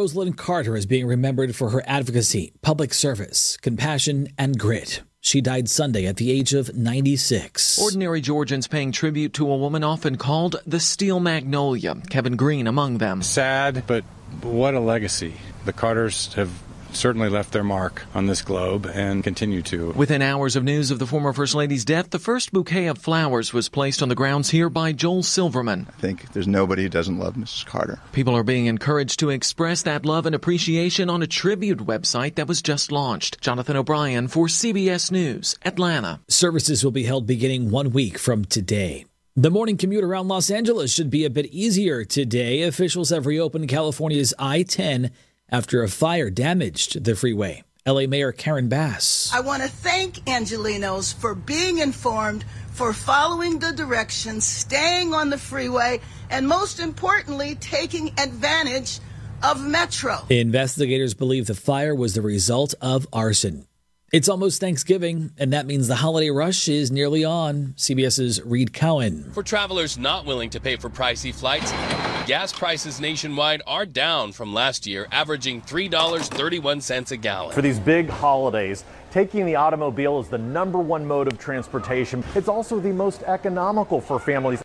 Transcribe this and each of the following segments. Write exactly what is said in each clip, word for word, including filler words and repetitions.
Rosalind Carter is being remembered for her advocacy, public service, compassion, and grit. She died Sunday at the age of ninety-six. Ordinary Georgians paying tribute to a woman often called the Steel Magnolia, Kevin Green among them. Sad, but what a legacy. The Carters have certainly left their mark on this globe and continue to. Within hours of news of the former First Lady's death, the first bouquet of flowers was placed on the grounds here by Joel Silverman. I think there's nobody who doesn't love Missus Carter. People are being encouraged to express that love and appreciation on a tribute website that was just launched. Jonathan O'Brien for C B S News, Atlanta. Services will be held beginning one week from today. The morning commute around Los Angeles should be a bit easier today. Officials have reopened California's I ten after a fire damaged the freeway. L A Mayor Karen Bass. I want to thank Angelenos for being informed, for following the directions, staying on the freeway, and most importantly, taking advantage of Metro. Investigators believe the fire was the result of arson. It's almost Thanksgiving, and that means the holiday rush is nearly on. CBS's Reed Cohen. For travelers not willing to pay for pricey flights, gas prices nationwide are down from last year, averaging three dollars and thirty-one cents a gallon. For these big holidays, taking the automobile is the number one mode of transportation. It's also the most economical for families.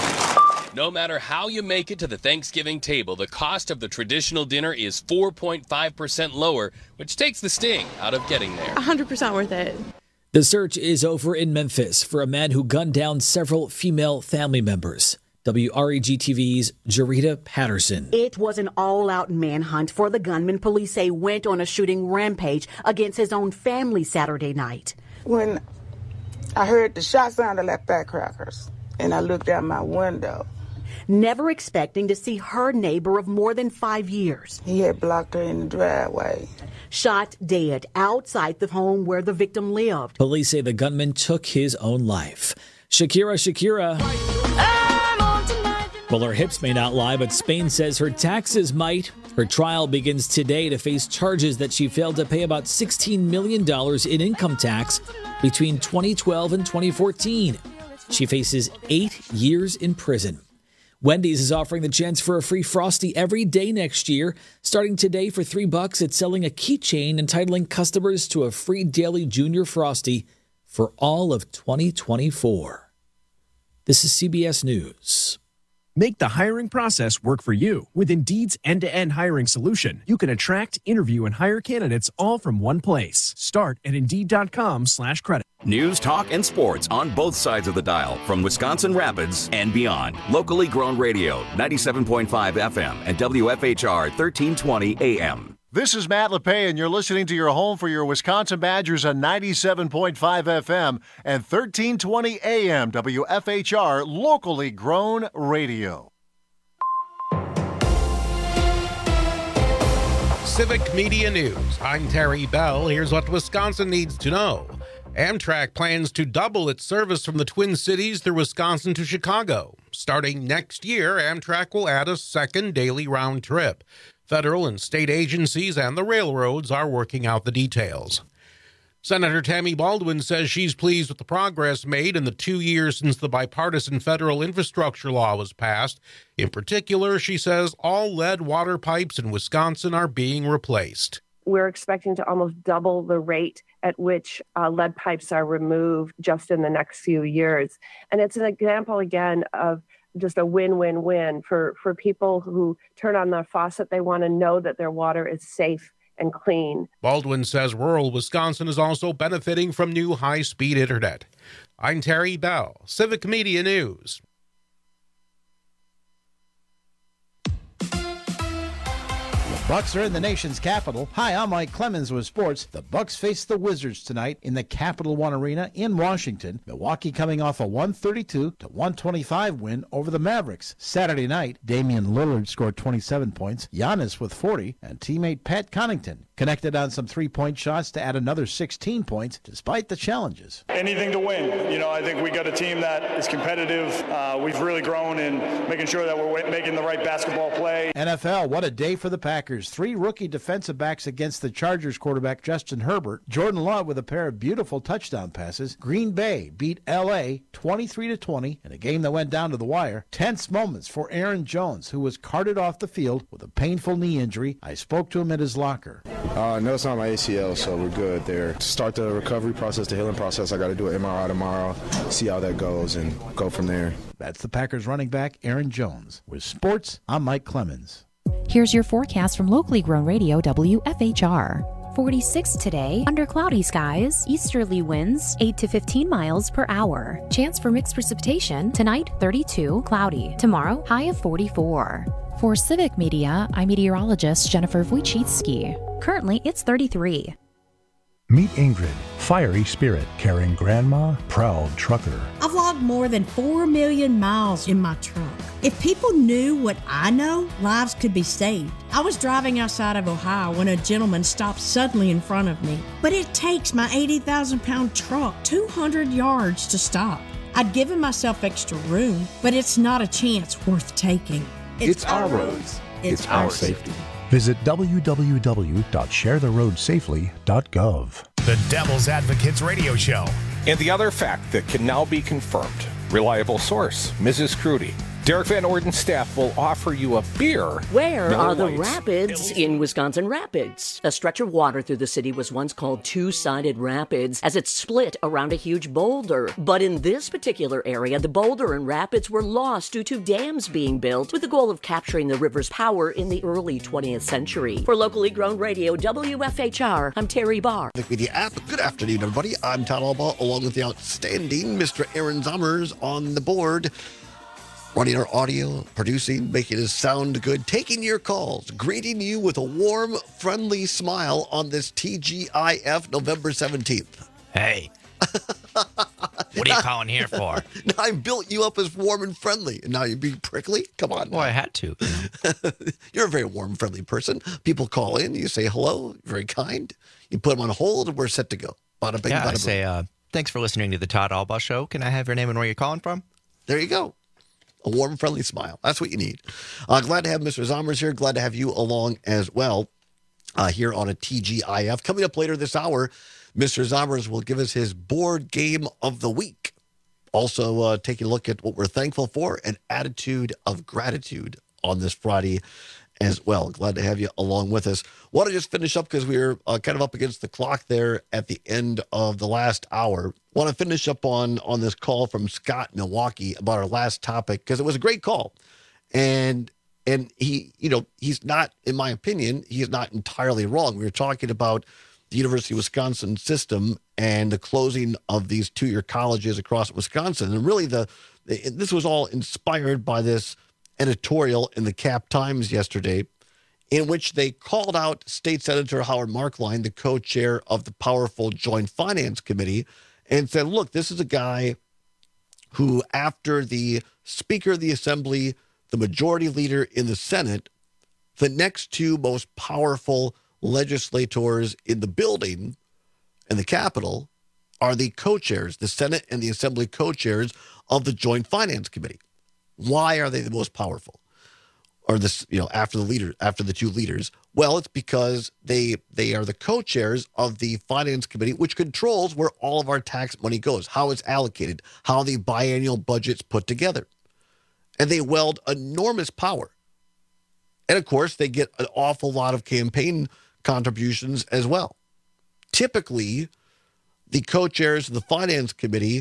No matter how you make it to the Thanksgiving table, the cost of the traditional dinner is four point five percent lower, which takes the sting out of getting there. one hundred percent worth it. The search is over in Memphis for a man who gunned down several female family members. W R E G T V's Jarita Patterson. It was an all-out manhunt for the gunman police say went on a shooting rampage against his own family Saturday night. When I heard the shot sounded like firecrackers, and I looked out my window. Never expecting to see her neighbor of more than five years. He had blocked her in the driveway. Shot dead outside the home where the victim lived. Police say the gunman took his own life. Shakira, Shakira. Well, her hips may not lie, but Spain says her taxes might. Her trial begins today to face charges that she failed to pay about sixteen million dollars in income tax between twenty twelve and twenty fourteen. She faces eight years in prison. Wendy's is offering the chance for a free Frosty every day next year. Starting today for three bucks, it's selling a keychain entitling customers to a free daily Junior Frosty for all of twenty twenty-four. This is C B S News. Make the hiring process work for you. With Indeed's end-to-end hiring solution, you can attract, interview, and hire candidates all from one place. Start at Indeed.com slash credit. News, talk, and sports on both sides of the dial from Wisconsin Rapids and beyond. Locally grown radio, ninety-seven point five F M and W F H R thirteen twenty A M. This is Matt LePay, and you're listening to your home for your Wisconsin Badgers on ninety-seven point five F M and thirteen twenty A M W F H R, locally grown radio. Civic Media News. I'm Terry Bell. Here's what Wisconsin needs to know. Amtrak plans to double its service from the Twin Cities through Wisconsin to Chicago. Starting next year, Amtrak will add a second daily round trip. Federal and state agencies and the railroads are working out the details. Senator Tammy Baldwin says she's pleased with the progress made in the two years since the bipartisan federal infrastructure law was passed. In particular, she says all lead water pipes in Wisconsin are being replaced. We're expecting to almost double the rate at which uh, lead pipes are removed just in the next few years. And it's an example, again, of just a win-win-win for, for people who turn on their faucet. They want to know that their water is safe and clean. Baldwin says rural Wisconsin is also benefiting from new high-speed internet. I'm Terry Bell, Civic Media News. Bucks are in the nation's capital. Hi, I'm Mike Clemens with sports. The Bucks face the Wizards tonight in the Capital One Arena in Washington. Milwaukee coming off a one thirty-two to one twenty-five win over the Mavericks. Saturday night, Damian Lillard scored twenty-seven points, Giannis with forty, and teammate Pat Connaughton connected on some three-point shots to add another sixteen points despite the challenges. Anything to win. You know, I think we got a team that is competitive. Uh, we've really grown in making sure that we're making the right basketball play. N F L, what a day for the Packers. Three rookie defensive backs against the Chargers quarterback Justin Herbert. Jordan Love with a pair of beautiful touchdown passes. Green Bay beat L A twenty-three to twenty in a game that went down to the wire. Tense moments for Aaron Jones, who was carted off the field with a painful knee injury. I spoke to him at his locker. Uh, no, it's not my A C L, so we're good there. To start the recovery process, the healing process, I got to do an M R I tomorrow, see how that goes, and go from there. That's the Packers running back, Aaron Jones. With sports, I'm Mike Clemens. Here's your forecast from locally grown radio W F H R. forty-six today, under cloudy skies, easterly winds eight to fifteen miles per hour. Chance for mixed precipitation, tonight thirty-two, cloudy. Tomorrow, high of forty-four. For Civic Media, I'm meteorologist Jennifer Wojcicki. Currently, it's thirty-three. Meet Ingrid, fiery spirit, carrying grandma, proud trucker. I've logged more than four million miles in my truck. If people knew what I know, lives could be saved. I was driving outside of Ohio when a gentleman stopped suddenly in front of me. But it takes my eighty thousand pound truck two hundred yards to stop. I'd given myself extra room, but it's not a chance worth taking. It's, it's our roads. It's, it's our safety. Visit w w w dot share the road safely dot gov. The Devil's Advocates Radio Show. And the other fact that can now be confirmed. Reliable source, Missus Crudy. Derek Van Orden's staff will offer you a beer. Where Miller are the Lights. rapids in Wisconsin Rapids? A stretch of water through the city was once called Two-Sided Rapids as it split around a huge boulder. But in this particular area, the boulder and rapids were lost due to dams being built with the goal of capturing the river's power in the early twentieth century. For locally grown radio W F H R, I'm Terry Barr. The Media app. Good afternoon, everybody. I'm Todd Alba, along with the outstanding Mister Aaron Zommers on the board. Running our audio, producing, making us sound good, taking your calls, greeting you with a warm, friendly smile on this T G I F November seventeenth. Hey, what are you calling here for? Now I built you up as warm and friendly, and now you're being prickly? Come on. Well, I had to. You're a very warm, friendly person. People call in, you say hello, very kind. You put them on hold, and we're set to go. Bada bing, yeah, bada I boom. say, uh, thanks for listening to the Todd Alba Show. Can I have your name and where you're calling from? There you go. A warm, friendly smile. That's what you need. Uh, glad to have Mister Zommers here. Glad to have you along as well uh, here on a T G I F. Coming up later this hour, Mister Zommers will give us his board game of the week. Also, uh, taking a look at what we're thankful for, an attitude of gratitude on this Friday as well. Glad to have you along with us. Want to just finish up because we were uh, kind of up against the clock there at the end of the last hour. Want to finish up on on this call from Scott in Milwaukee about our last topic because it was a great call, and and he you know he's not, in my opinion, he's not entirely wrong. We were talking about the University of Wisconsin system and the closing of these two-year colleges across Wisconsin, and really the, the this was all inspired by this editorial in the Cap Times yesterday, in which they called out State Senator Howard Marklein, the co-chair of the powerful Joint Finance Committee, and said, look, this is a guy who, after the Speaker of the Assembly, the Majority Leader in the Senate, the next two most powerful legislators in the building, in the Capitol, are the co-chairs, the Senate and the Assembly co-chairs of the Joint Finance Committee. Why are they the most powerful? Or this, you know, after the leader, after the two leaders? Well, it's because they they are the co-chairs of the Finance Committee, which controls where all of our tax money goes, how it's allocated, how the biennial budget's put together. And they wield enormous power. And of course, they get an awful lot of campaign contributions as well. Typically, the co-chairs of the Finance Committee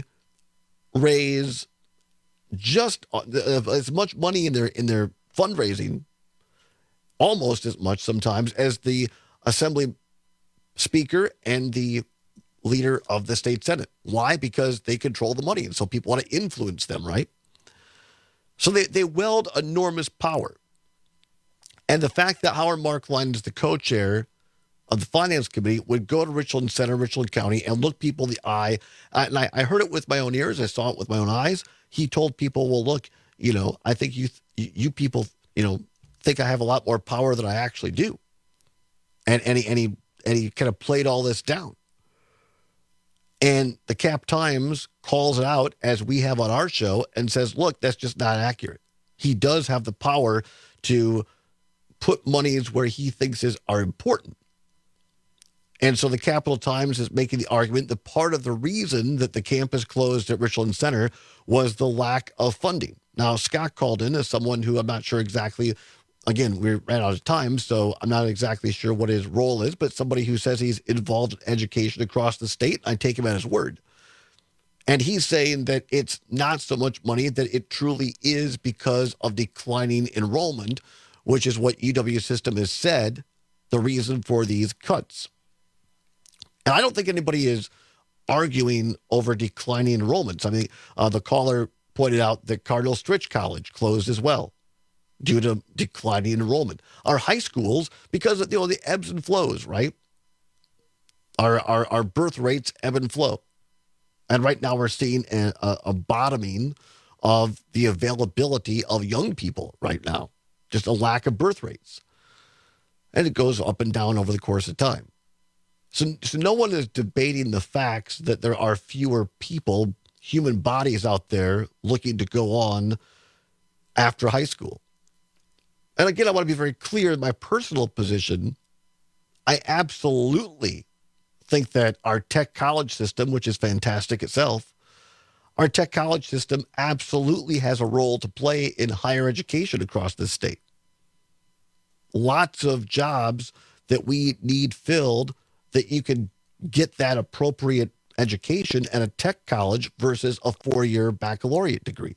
raise just as much money in their in their fundraising, almost as much sometimes, as the Assembly Speaker and the leader of the state Senate. Why? Because they control the money, and so people want to influence them, right? So they, they wield enormous power. And the fact that Howard Marklein is the co-chair of the Finance Committee would go to Richland Center, Richland County, and look people in the eye. And I, I heard it with my own ears. I saw it with my own eyes. He told people, well, look, you know, I think you you people, you know, think I have a lot more power than I actually do. And, and, he, and he and he kind of played all this down. And the Cap Times calls it out, as we have on our show, and says, look, that's just not accurate. He does have the power to put monies where he thinks is are important. And so the Capital Times is making the argument that part of the reason that the campus closed at Richland Center was the lack of funding. Now, Scott called in as someone who I'm not sure exactly, again, we ran out of time, so I'm not exactly sure what his role is, but somebody who says he's involved in education across the state. I take him at his word. And he's saying that it's not so much money, that it truly is because of declining enrollment, which is what U W system has said the reason for these cuts. And I don't think anybody is arguing over declining enrollments. I mean, uh, the caller pointed out that Cardinal Stritch College closed as well due to declining enrollment. Our high schools, because of, you know, the ebbs and flows, right? Our, our, our birth rates ebb and flow. And right now we're seeing a, a, a bottoming of the availability of young people right now. Just a lack of birth rates. And it goes up and down over the course of time. So, so no one is debating the facts that there are fewer people, human bodies out there looking to go on after high school. And again, I want to be very clear in my personal position. I absolutely think that our tech college system, which is fantastic itself, our tech college system absolutely has a role to play in higher education across this state. Lots of jobs that we need filled, that you can get that appropriate education at a tech college versus a four-year baccalaureate degree.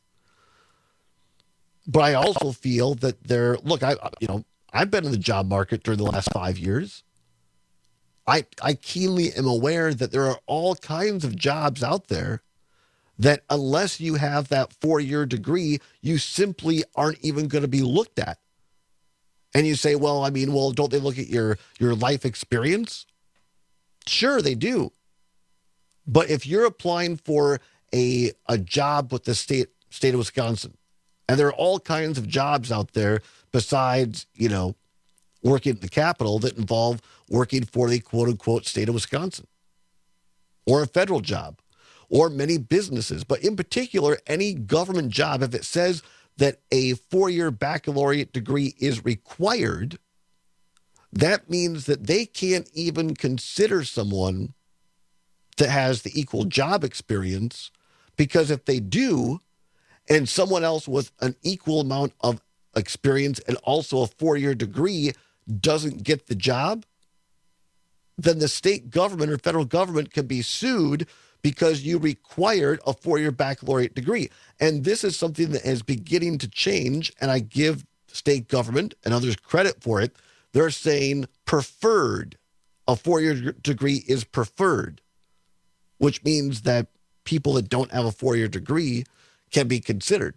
But I also feel that there, look, I, you know, I've been in the job market during the last five years. I, I keenly am aware that there are all kinds of jobs out there that unless you have that four-year degree, you simply aren't even going to be looked at. And you say, well, I mean, well, don't they look at your, your life experience? Sure, they do. But if you're applying for a, a job with the state, state of Wisconsin, and there are all kinds of jobs out there besides, you know, working at the Capitol that involve working for the quote-unquote state of Wisconsin, or a federal job, or many businesses. But in particular, any government job, if it says that a four-year baccalaureate degree is required, that means that they can't even consider someone that has the equal job experience, because if they do, and someone else with an equal amount of experience and also a four-year degree doesn't get the job, then the state government or federal government can be sued because you required a four-year baccalaureate degree. And this is something that is beginning to change, and I give state government and others credit for it. They're saying preferred. A four-year degree is preferred, which means that people that don't have a four-year degree can be considered.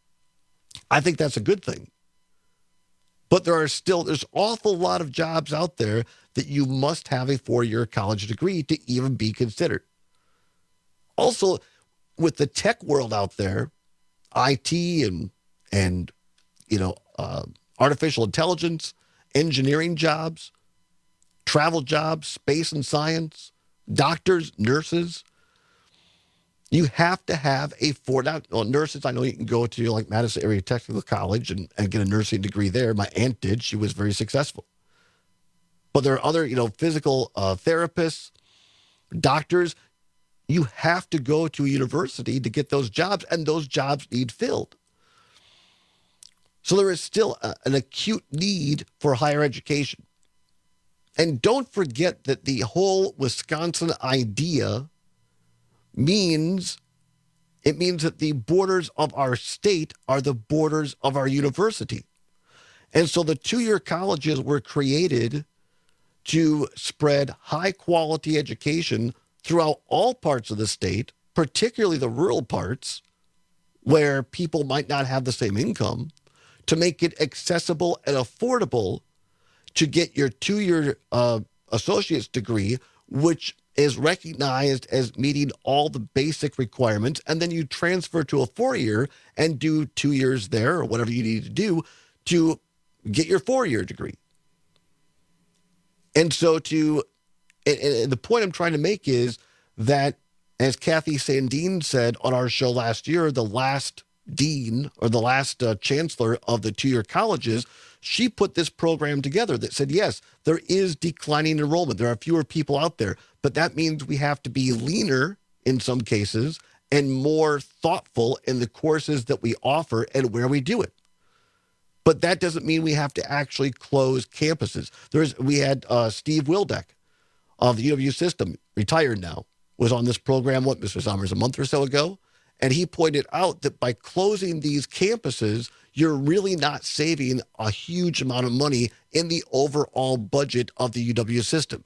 I think that's a good thing. But there are still, there's an awful lot of jobs out there that you must have a four-year college degree to even be considered. Also, with the tech world out there, I T and, and you know, uh, artificial intelligence, engineering jobs, travel jobs, space and science, doctors, nurses, you have to have a four, now, well, nurses, I know you can go to like Madison Area Technical College and, and get a nursing degree there. My aunt did. She was very successful. But there are other, you know, physical uh, therapists, doctors. You have to go to a university to get those jobs, and those jobs need filled. So there is still a, an acute need for higher education. And don't forget that the whole Wisconsin idea means, it means that the borders of our state are the borders of our university. And so the two-year colleges were created to spread high-quality education throughout all parts of the state, particularly the rural parts where people might not have the same income, to make it accessible and affordable to get your two-year uh, associate's degree, which is recognized as meeting all the basic requirements, and then you transfer to a four-year and do two years there or whatever you need to do to get your four-year degree. And so to And, and the point I'm trying to make is that, as Kathy Sandine said on our show last year, the last dean or the last uh, chancellor of the two-year colleges, she put this program together that said, yes, there is declining enrollment. There are fewer people out there, but that means we have to be leaner in some cases and more thoughtful in the courses that we offer and where we do it. But that doesn't mean we have to actually close campuses. There's, we had uh, Steve Wildeck of the U W system, retired now, was on this program, what, Mister Sommers, a month or so ago? And he pointed out that by closing these campuses, you're really not saving a huge amount of money in the overall budget of the U W system.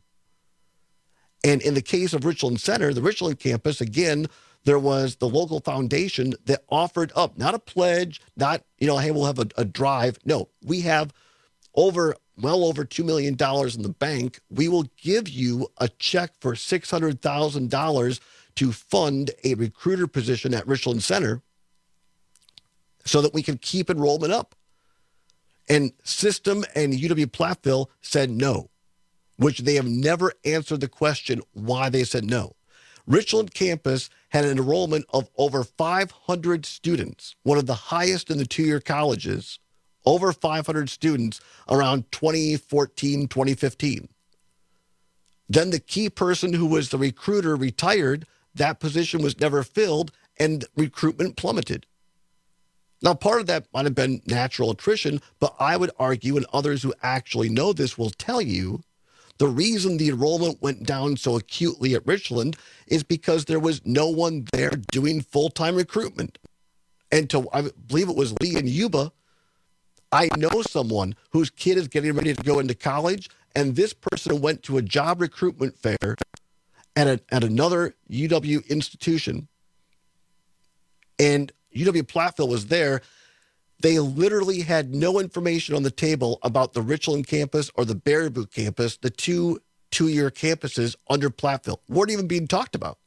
And in the case of Richland Center, the Richland campus, again, there was the local foundation that offered up, not a pledge, not, you know, hey, we'll have a, a drive. No, we have over, well over two million dollars in the bank. We will give you a check for six hundred thousand dollars to fund a recruiter position at Richland Center so that we can keep enrollment up. And System and U W-Platteville said no, which they have never answered the question why they said no. Richland campus had an enrollment of over five hundred students, one of the highest in the two-year colleges, over five hundred students around twenty fourteen, twenty fifteen. Then the key person who was the recruiter retired. That position was never filled, and recruitment plummeted. Now, part of that might have been natural attrition, but I would argue, and others who actually know this will tell you, the reason the enrollment went down so acutely at Richland is because there was no one there doing full-time recruitment. And to, I believe it was Lee and Yuba, I know someone whose kid is getting ready to go into college, and this person went to a job recruitment fair at, a, at another U W institution, and U W-Platteville was there. They literally had no information on the table about the Richland campus or the Baraboo campus, the two two-year campuses under Platteville. Weren't even being talked about.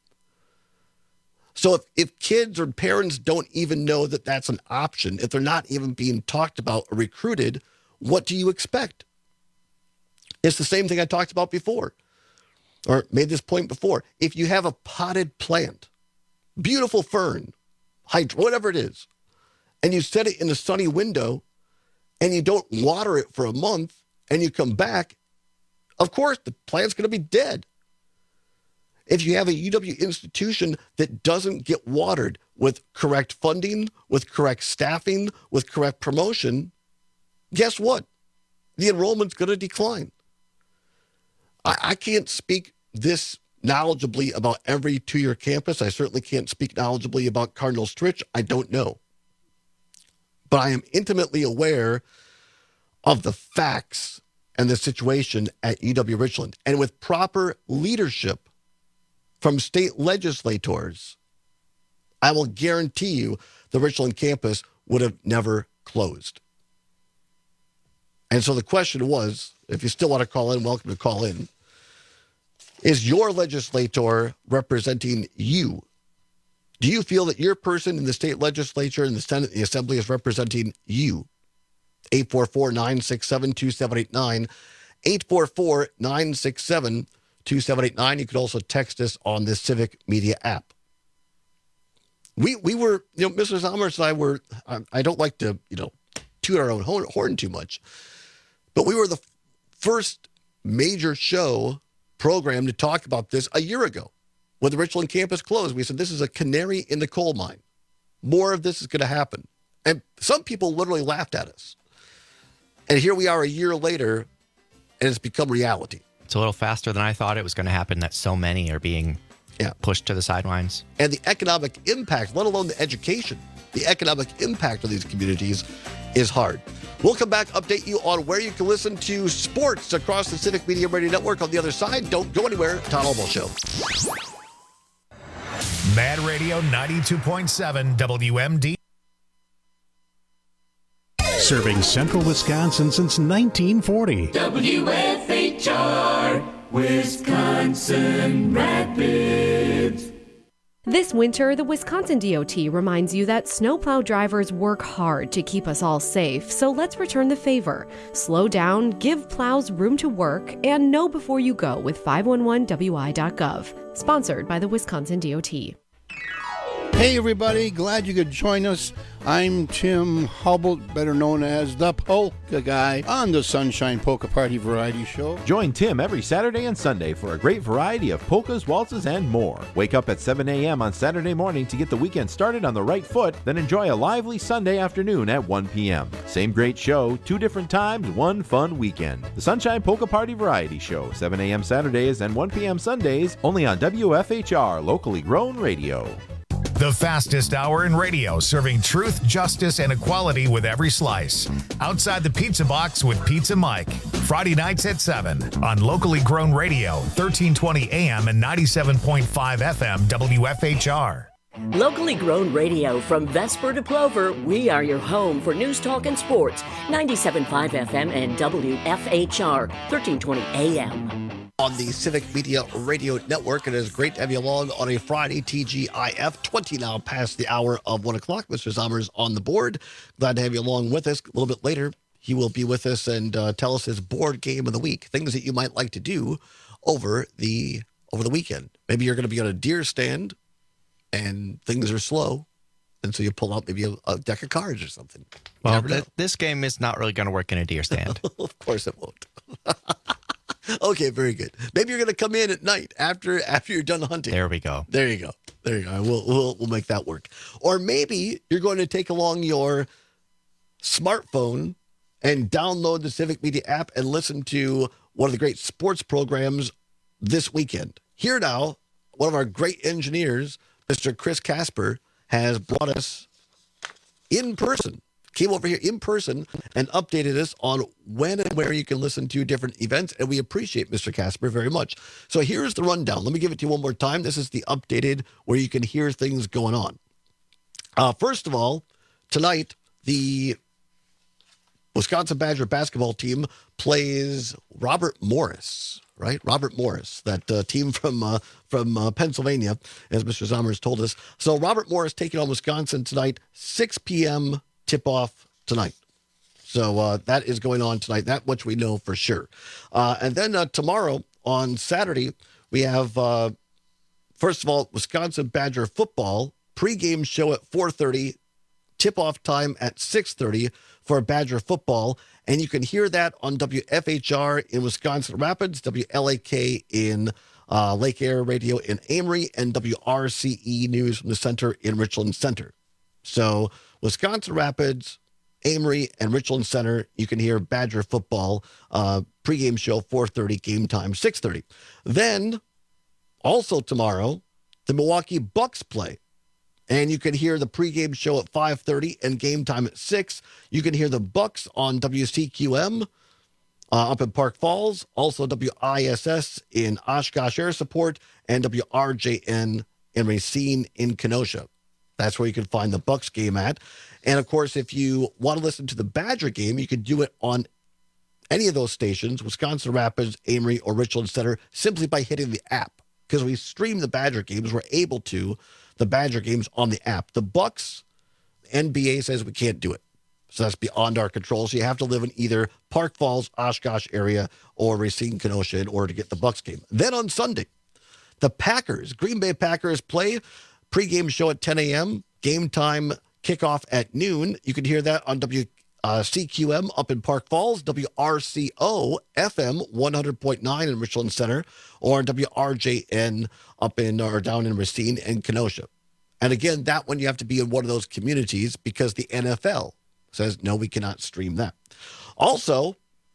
So if, if kids or parents don't even know that that's an option, if they're not even being talked about or recruited, what do you expect? It's the same thing I talked about before, or made this point before. If you have a potted plant, beautiful fern, hydro, whatever it is, and you set it in a sunny window and you don't water it for a month and you come back, of course, the plant's going to be dead. If you have a U W institution that doesn't get watered with correct funding, with correct staffing, with correct promotion, guess what? The enrollment's going to decline. I, I can't speak this knowledgeably about every two-year campus. I certainly can't speak knowledgeably about Cardinal Stritch. I don't know. But I am intimately aware of the facts and the situation at U W Richland. And with proper leadership from state legislators, I will guarantee you the Richland campus would have never closed. And so the question was, if you still want to call in, welcome to call in. Is your legislator representing you? Do you feel that your person in the state legislature, in the Senate, the Assembly is representing you? eight four four, nine six seven, two seven eight nine. eight four four, nine six seven, two seven eight nine. You could also text us on the Civic Media app. We we were, you know, Mister Sommers and I were, I, I don't like to, you know, toot our own horn too much, but we were the first major show program to talk about this a year ago when the Richland campus closed. We said, this is a canary in the coal mine. More of this is going to happen. And some people literally laughed at us. And here we are a year later, and it's become reality. It's a little faster than I thought it was going to happen, that so many are being yeah. pushed to the sidelines. And the economic impact, let alone the education, the economic impact of these communities is hard. We'll come back, update you on where you can listen to sports across the Civic Media Radio Network. On the other side, don't go anywhere. Todd Albaugh Show. Mad Radio ninety-two point seven W M D. Serving central Wisconsin since nineteen forty. W F H R, Wisconsin Rapids. This winter, the Wisconsin D O T reminds you that snowplow drivers work hard to keep us all safe, so let's return the favor. Slow down, give plows room to work, and know before you go with five one one W I dot gov. Sponsored by the Wisconsin D O T. Hey everybody, glad you could join us. I'm Tim Hubble, better known as the Polka Guy, on the Sunshine Polka Party Variety Show. Join Tim every Saturday and Sunday for a great variety of polkas, waltzes, and more. Wake up at seven a.m. on Saturday morning to get the weekend started on the right foot, then enjoy a lively Sunday afternoon at one p.m. Same great show, two different times, one fun weekend. The Sunshine Polka Party Variety Show, seven a.m. Saturdays and one p.m. Sundays, only on W F H R, locally grown radio. The fastest hour in radio, serving truth, justice, and equality with every slice. Outside the Pizza Box with Pizza Mike. Friday nights at seven on locally grown radio, thirteen twenty A M and ninety-seven point five F M W F H R. Locally grown radio from Vesper to Plover, we are your home for news, talk, and sports. ninety-seven point five F M and W F H R, thirteen twenty A M. On the Civic Media Radio Network. It is great to have you along on a Friday, T G I F, twenty now past the hour of one o'clock. Mister Zommers on the board. Glad to have you along with us. A little bit later, he will be with us and uh, tell us his board game of the week, things that you might like to do over the over the weekend. Maybe you're going to be on a deer stand and things are slow, and so you pull out maybe a, a deck of cards or something. You well, th- this game is not really going to work in a deer stand. Of course it won't. Okay, very good. Maybe you're going to come in at night after after you're done hunting. There we go. There you go. There you go. We'll we'll we'll make that work. Or maybe you're going to take along your smartphone and download the Civic Media app and listen to one of the great sports programs this weekend. Here now, one of our great engineers, Mister Chris Casper, has brought us in person. Came over here in person and updated us on when and where you can listen to different events, and we appreciate Mister Casper very much. So here's the rundown. Let me give it to you one more time. This is the updated where you can hear things going on. Uh, first of all, tonight, the Wisconsin Badger basketball team plays Robert Morris, right? Robert Morris, that uh, team from uh, from uh, Pennsylvania, as Mister Zommers told us. So Robert Morris taking on Wisconsin tonight, six p.m. tip-off tonight. So uh, that is going on tonight. That much we know for sure. Uh, and then uh, tomorrow on Saturday, we have, uh, first of all, Wisconsin Badger football pregame show at four thirty, tip-off time at six thirty for Badger football. And you can hear that on W F H R in Wisconsin Rapids, W L A K in uh, Lake Air Radio in Amory, and W R C E News from the Center in Richland Center. So Wisconsin Rapids, Amory, and Richland Center, you can hear Badger football uh, pregame show, four thirty, game time, six thirty. Then, also tomorrow, the Milwaukee Bucks play. And you can hear the pregame show at five thirty and game time at six. You can hear the Bucks on W C Q M uh, up in Park Falls, also W I S S in Oshkosh Air Support, and W R J N in Racine in Kenosha. That's where you can find the Bucks game at. And, of course, if you want to listen to the Badger game, you can do it on any of those stations, Wisconsin Rapids, Amory, or Richland Center, simply by hitting the app. Because we stream the Badger games, we're able to, the Badger games on the app. The Bucks, N B A says we can't do it. So that's beyond our control. So you have to live in either Park Falls, Oshkosh area, or Racine, Kenosha in order to get the Bucks game. Then on Sunday, the Packers, Green Bay Packers play. Pre-game show at ten a.m., game time kickoff at noon. You can hear that on W C Q M up in Park Falls, W R C O F M one hundred point nine in Richland Center, or on W R J N up in or down in Racine and Kenosha. And again, that one you have to be in one of those communities because the N F L says, no, we cannot stream that. Also,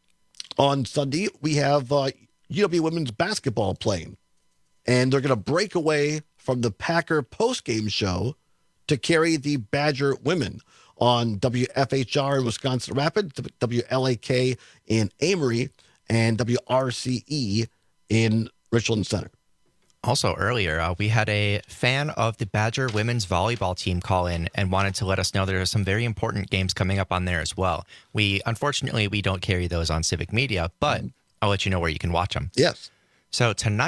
on Sunday, we have uh, U W women's basketball playing, and they're going to break away from the Packer postgame show to carry the Badger women on W F H R in Wisconsin Rapids, W L A K in Amory, and W R C E in Richland Center. Also earlier, uh, we had a fan of the Badger women's volleyball team call in and wanted to let us know there are some very important games coming up on there as well. We, unfortunately, we don't carry those on Civic Media, but I'll let you know where you can watch them. Yes. So tonight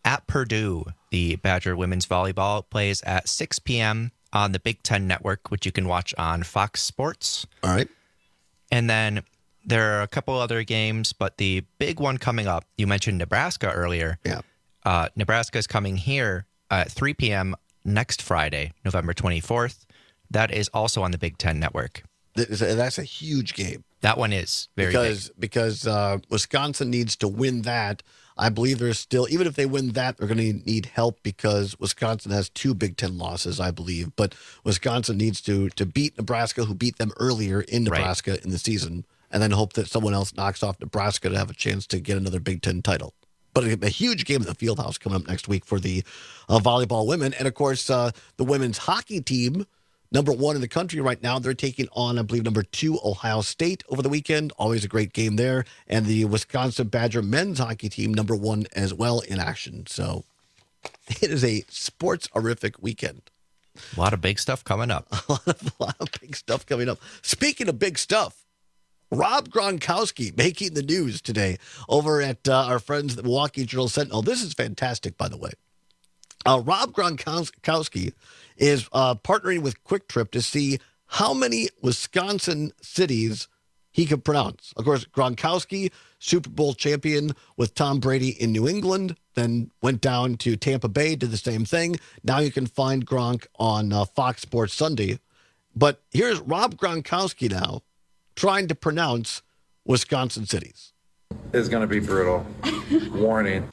at Purdue. The Badger women's volleyball plays at six p.m. on the Big Ten Network, which you can watch on Fox Sports. All right. And then there are a couple other games, but the big one coming up, you mentioned Nebraska earlier. Yeah. Uh, Nebraska is coming here at three p.m. next Friday, November twenty-fourth. That is also on the Big Ten Network. That's a huge game. That one is very because, big. Because uh, Wisconsin needs to win that. I believe there's still, even if they win that, they're going to need help because Wisconsin has two Big Ten losses, I believe. But Wisconsin needs to to beat Nebraska, who beat them earlier in Nebraska right. in the season, and then hope that someone else knocks off Nebraska to have a chance to get another Big Ten title. But a, a huge game at the Fieldhouse coming up next week for the uh, volleyball women. And, of course, uh, the women's hockey team, number one in the country right now, they're taking on, I believe, number two, Ohio State over the weekend. Always a great game there. And the Wisconsin Badger men's hockey team, number one as well in action. So it is a sports-horrific weekend. A lot of big stuff coming up. A lot of, a lot of big stuff coming up. Speaking of big stuff, Rob Gronkowski making the news today over at uh, our friends at the Milwaukee Journal-Sentinel. This is fantastic, by the way. Uh, Rob Gronkowski is uh, partnering with Quick Trip to see how many Wisconsin cities he could pronounce. Of course, Gronkowski, Super Bowl champion with Tom Brady in New England, then went down to Tampa Bay, did the same thing. Now you can find Gronk on uh, Fox Sports Sunday. But here's Rob Gronkowski now trying to pronounce Wisconsin cities. It's going to be brutal. Warning.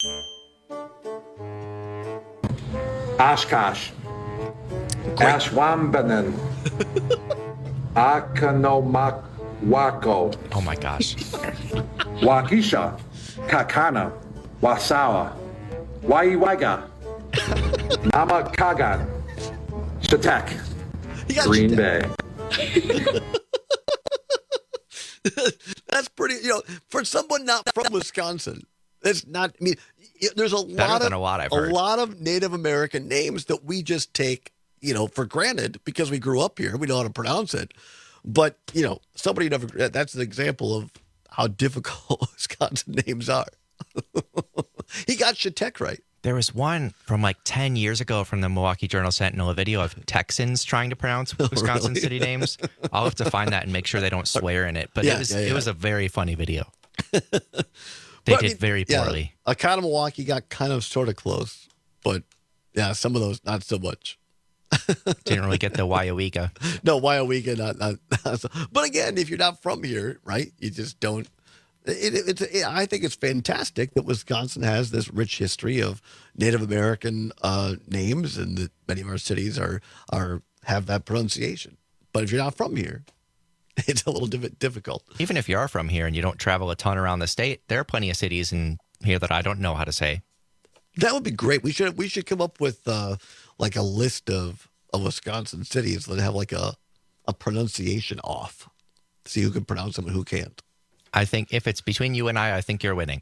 Oshkosh, Ashwaubenon, Akanomawako. Oh my gosh. Waukesha, Kakana, Wasawa, Waiwaga, Namakagan, Shatek, Green Bay. That's pretty, you know, for someone not from Wisconsin, it's not, I mean, there's a Better lot than of a lot I've a heard. lot of Native American names that we just take, you know, for granted because we grew up here. We know how to pronounce it. But, you know, somebody never, that's an example of how difficult Wisconsin names are. He got Shatek right. There was one from like ten years ago from the Milwaukee Journal-Sentinel, a video of Texans trying to pronounce Wisconsin really? city names. I'll have to find that and make sure they don't swear in it. But Yeah, it was yeah, yeah. it was a very funny video. They But, I did mean, very yeah, poorly. Akana Milwaukee got kind of sort of close, but yeah, some of those not so much. Didn't really get the Waiawega. No, Waiawega, not, not, not so. But again, if you're not from here, right, you just don't. It, it, it's. It, I think it's fantastic that Wisconsin has this rich history of Native American uh, names, and that many of our cities are are have that pronunciation. But if you're not from here, it's a little diff- difficult. Even if you are from here and you don't travel a ton around the state, there are plenty of cities in here that I don't know how to say. That would be great. We should we should come up with uh, like a list of, of Wisconsin cities that have like a a pronunciation off. See who can pronounce them and who can't. I think if it's between you and I, I think you're winning.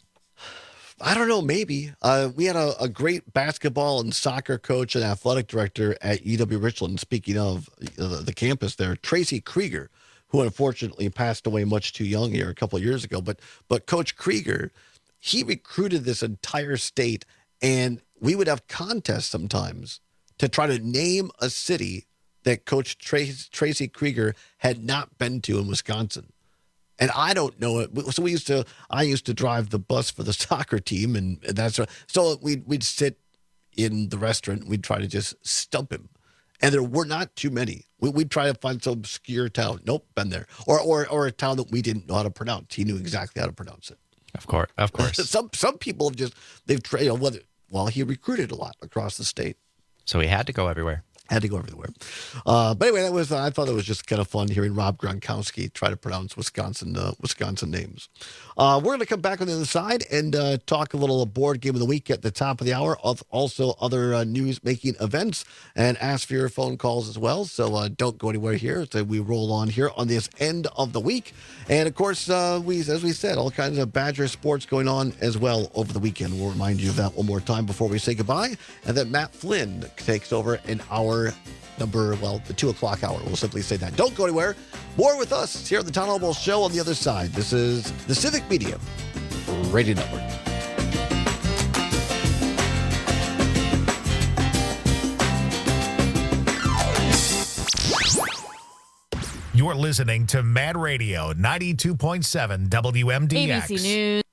I don't know, maybe. Uh, we had a, a great basketball and soccer coach and athletic director at U W Richland, speaking of uh, the campus there, Tracy Krieger, who unfortunately passed away much too young here a couple of years ago. But but Coach Krieger, he recruited this entire state, and we would have contests sometimes to try to name a city that Coach Trace, Tracy Krieger had not been to in Wisconsin. And I don't know it. So we used to, I used to drive the bus for the soccer team, and that's what, so we'd, we'd sit in the restaurant and we'd try to just stump him. And there were not too many. We, we'd try to find some obscure town. Nope, been there. Or, or, or a town that we didn't know how to pronounce. He knew exactly how to pronounce it. Of course, of course. some some people have just, they've trained, you know, whether, well, he recruited a lot across the state. So he had to go everywhere. Had to go everywhere. Uh, but anyway, that was, uh, I thought it was just kind of fun hearing Rob Gronkowski try to pronounce Wisconsin uh, Wisconsin names. Uh, we're going to come back on the other side and uh, talk a little board game of the week at the top of the hour. Also, other uh, news-making events, and ask for your phone calls as well. So uh, don't go anywhere here. So we roll on here on this end of the week. And of course, uh, we, as we said, all kinds of Badger sports going on as well over the weekend. We'll remind you of that one more time before we say goodbye. And then Matt Flynn takes over in our number, well, the two o'clock hour. We'll simply say that. Don't go anywhere. More with us here at the Town Hall Bowl Show on the other side. This is the Civic Media Radio Network. You're listening to Mad Radio ninety-two point seven W M D X. A B C News.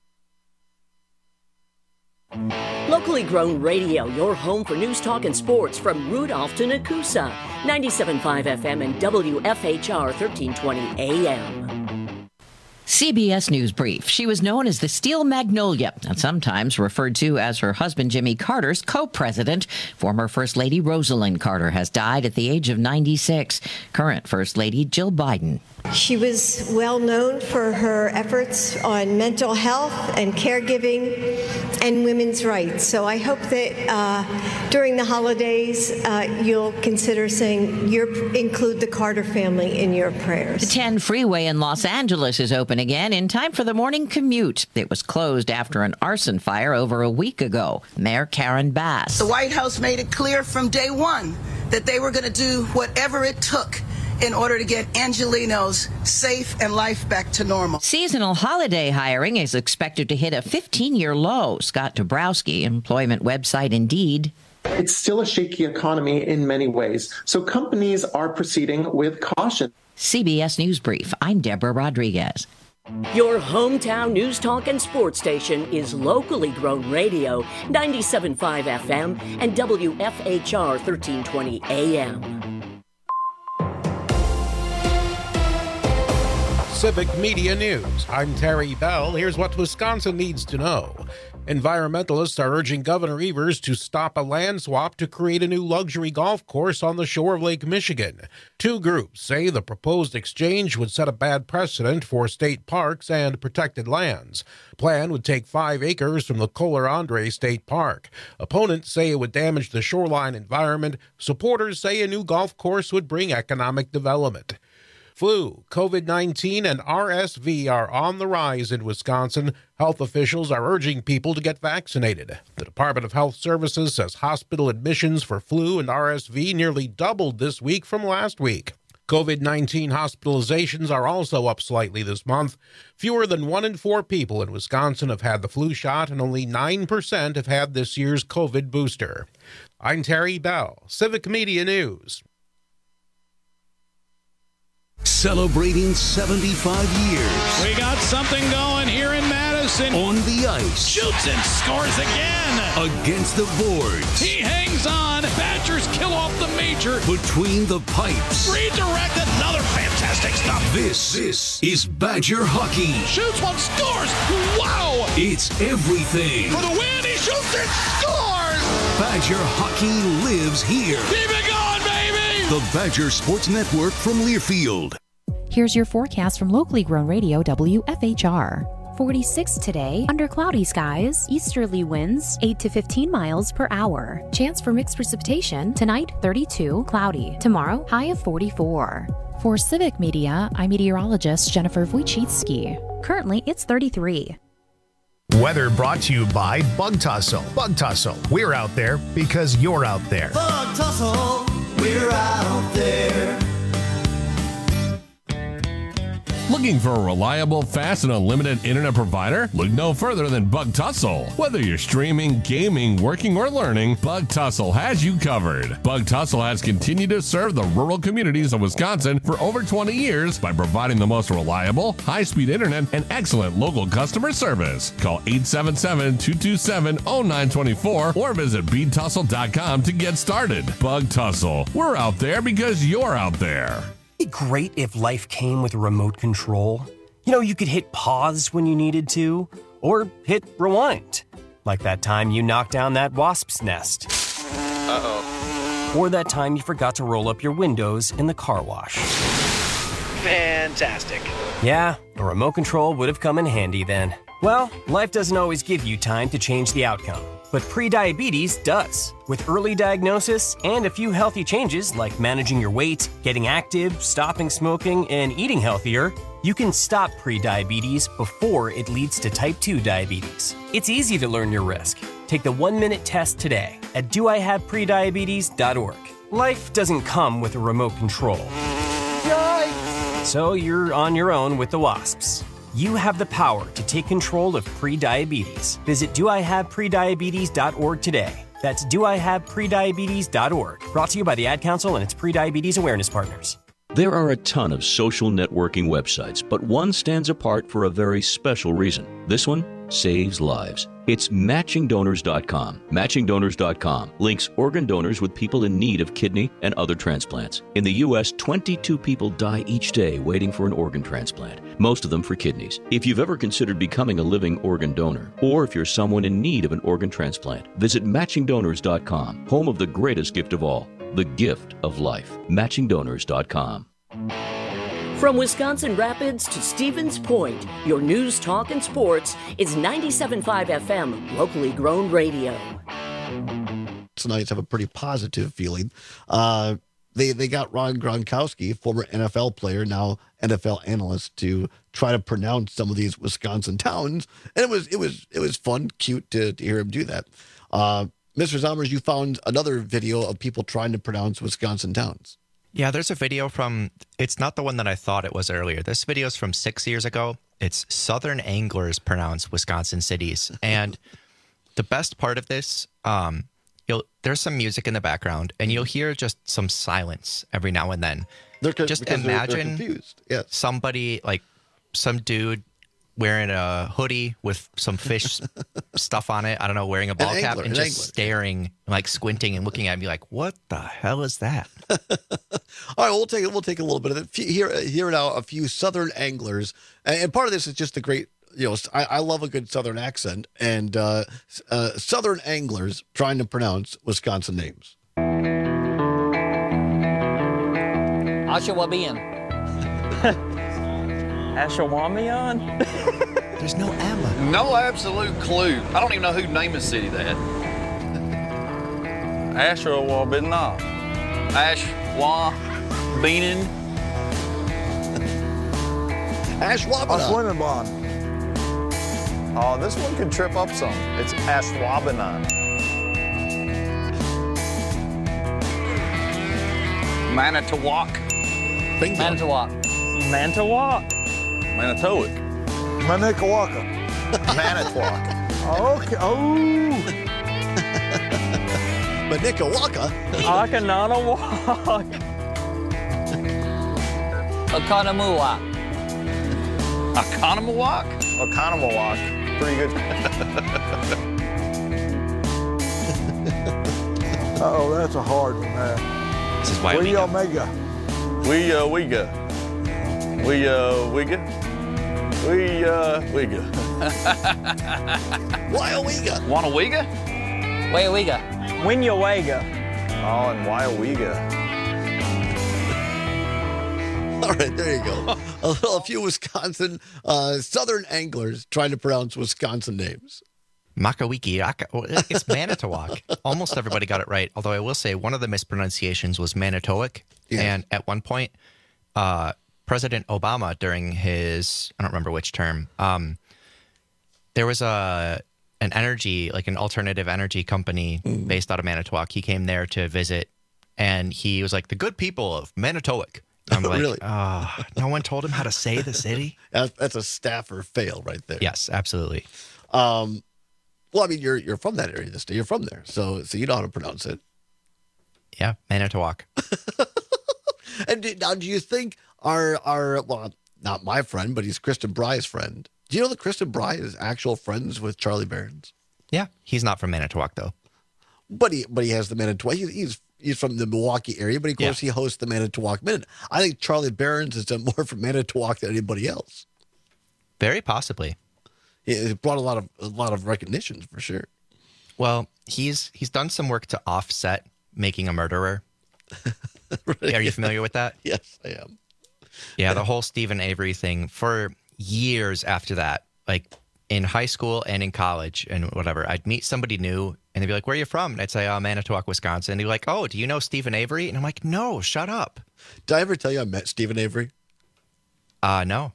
Locally grown radio, your home for news, talk, and sports from Rudolph to Nakusa. ninety-seven point five F M and W F H R thirteen twenty A M. C B S News Brief. She was known as the Steel Magnolia, and sometimes referred to as her husband Jimmy Carter's co-president. Former First Lady Rosalind Carter has died at the age of ninety-six. Current First Lady Jill Biden. She was well known for her efforts on mental health and caregiving and women's rights. So I hope that uh, during the holidays uh, you'll consider saying you include the Carter family in your prayers. The ten freeway in Los Angeles is open again in time for the morning commute. It was closed after an arson fire over a week ago. Mayor Karen Bass. The White House made it clear from day one that they were going to do whatever it took in order to get Angelenos safe and life back to normal. Seasonal holiday hiring is expected to hit a fifteen-year low. Scott Dabrowski, employment website Indeed. It's still a shaky economy in many ways, so companies are proceeding with caution. C B S News Brief. I'm Deborah Rodriguez. Your hometown news, talk, and sports station is locally grown radio, ninety-seven point five F M and W F H R thirteen twenty A M. Civic Media News. I'm Terry Bell. Here's what Wisconsin needs to know. Environmentalists are urging Governor Evers to stop a land swap to create a new luxury golf course on the shore of Lake Michigan. Two groups say the proposed exchange would set a bad precedent for state parks and protected lands. Plan would take five acres from the Kohler Andre State Park. Opponents say it would damage the shoreline environment. Supporters say a new golf course would bring economic development. Flu, COVID nineteen, and R S V are on the rise in Wisconsin. Health officials are urging people to get vaccinated. The Department of Health Services says hospital admissions for flu and R S V nearly doubled this week from last week. COVID nineteen hospitalizations are also up slightly this month. Fewer than one in four people in Wisconsin have had the flu shot, and only nine percent have had this year's COVID booster. I'm Terry Bell, Civic Media News. Celebrating seventy-five years. We got something going here in Madison. On the ice. Shoots and scores again. Against the boards. He hangs on. Badgers kill off the major. Between the pipes. Redirect, another fantastic stop. This, this is Badger hockey. Shoots one, scores. Wow. It's everything. For the win, he shoots and scores. Badger hockey lives here. Keep it going, baby. The Badger Sports Network from Learfield. Here's your forecast from locally grown radio W F H R. forty-six today, under cloudy skies, easterly winds eight to fifteen miles per hour. Chance for mixed precipitation, tonight thirty-two, cloudy. Tomorrow, high of forty-four. For Civic Media, I'm meteorologist Jennifer Wojcicki. Currently, it's thirty-three. Weather brought to you by Bug Tussle. Bug Tussle, we're out there because you're out there. Bug Tussle, we're out there. Looking for a reliable, fast, and unlimited internet provider? Look no further than Bug Tussle. Whether you're streaming, gaming, working, or learning, Bug Tussle has you covered. Bug Tussle has continued to serve the rural communities of Wisconsin for over twenty years by providing the most reliable, high-speed internet and excellent local customer service. Call eight seven seven, two two seven, zero nine two four or visit bead tussle dot com to get started. Bug Tussle. We're out there because you're out there. It'd be great if life came with a remote control. You know, you could hit pause when you needed to, or hit rewind. Like that time you knocked down that wasp's nest. Uh-oh. Or that time you forgot to roll up your windows in the car wash. Fantastic. Yeah, a remote control would have come in handy then. Well, life doesn't always give you time to change the outcome. But prediabetes does. With early diagnosis and a few healthy changes like managing your weight, getting active, stopping smoking, and eating healthier, you can stop prediabetes before it leads to type two diabetes. It's easy to learn your risk. Take the one-minute test today at do I have prediabetes dot org. Life doesn't come with a remote control. Yikes! So you're on your own with the wasps. You have the power to take control of prediabetes. Visit do I have prediabetes dot org today. That's do I have prediabetes dot org. Brought to you by the Ad Council and its prediabetes awareness partners. There are a ton of social networking websites, but one stands apart for a very special reason. This one saves lives. It's matching donors dot com. matching donors dot com links organ donors with people in need of kidney and other transplants. In the U S, twenty-two people die each day waiting for an organ transplant, most of them for kidneys. If you've ever considered becoming a living organ donor, or if you're someone in need of an organ transplant, visit matching donors dot com, home of the greatest gift of all, the gift of life. matching donors dot com. From Wisconsin Rapids to Stevens Point, your news, talk, and sports is ninety-seven point five F M, locally grown radio. Tonight's have a pretty positive feeling. Uh, they they got Ron Gronkowski, former N F L player, now N F L analyst, to try to pronounce some of these Wisconsin towns, and it was it was it was fun, cute to, to hear him do that. Uh, Mister Zommers, you found another video of people trying to pronounce Wisconsin towns. Yeah, there's a video from, it's not the one that I thought it was earlier. This video is from six years ago. It's Southern Anglers pronounce Wisconsin cities. And the best part of this, um, you'll there's some music in the background, and you'll hear just some silence every now and then. They're, just because imagine they're, they're confused. Yes. Somebody, like some dude wearing a hoodie with some fish stuff on it. I don't know, wearing a ball An cap angler, and an just angler. staring, like squinting and looking at me like, what the hell is that? All right, we'll take we'll take a little bit of it. Here, here now, a few Southern anglers, and, and part of this is just the great. You know, I, I love a good Southern accent, and uh, uh, Southern anglers trying to pronounce Wisconsin names. Ashawamian. Ashawamian? There's no Emma. No absolute clue. I don't even know who named a city that. Ashawabina. Ashwaubenon. Ashwaubenon. Ashwaubenon. Oh, this one could trip up some. It's Ashwaubenon. Manitowoc. Manitowoc. Manitowoc. Manitowoc. Manicawaka. Manitowoc. Okay. Oh. Manicawaka. Akananawak. Oconomowoc. Oconomowoc? Oconomowoc. Pretty good. Uh-oh, that's a hard one there. This is why we we Omega. We, uh, we go. We, uh, we go. We, uh, we go. Wyowega. Wanawega? Wyowega. Winyawega. Oh, and Wyowega. All right, there you go. a, little, a few Wisconsin, uh, Southern anglers trying to pronounce Wisconsin names. Makawiki, it's Manitowoc. Almost everybody got it right. Although I will say one of the mispronunciations was Manitowoc. Yeah. And at one point, uh, President Obama, during his, I don't remember which term, um, there was a an energy, like an alternative energy company mm. based out of Manitowoc. He came there to visit, and he was like, the good people of Manitowoc. I'm like, really? oh, no one told him how to say the city? That's, that's a staffer fail right there. Yes, absolutely. Um, well, I mean, you're you're from that area this day. You're from there, so so you know how to pronounce it. Yeah, Manitowoc. And do, now, do you think our our well, not my friend, but he's Kristen Bry's friend. Do you know that Kristen Bry is actual friends with Charlie Behrens? Yeah, he's not from Manitowoc though. But he but he has the Manitowoc. He, he's he's from the Milwaukee area, but of course yeah. he hosts the Manitowoc Minute. I think Charlie Behrens has done more for Manitowoc than anybody else. Very possibly. It brought a lot of a lot of recognition for sure. Well, he's he's done some work to offset Making a Murderer. Right. Are you familiar with that? Yes, I am. Yeah, the whole Stephen Avery thing for years after that, like in high school and in college and whatever, I'd meet somebody new and they'd be like, where are you from? And I'd say, oh, Manitowoc, Wisconsin. And they'd be like, oh, do you know Stephen Avery? And I'm like, no, shut up. Did I ever tell you I met Stephen Avery? Uh, no.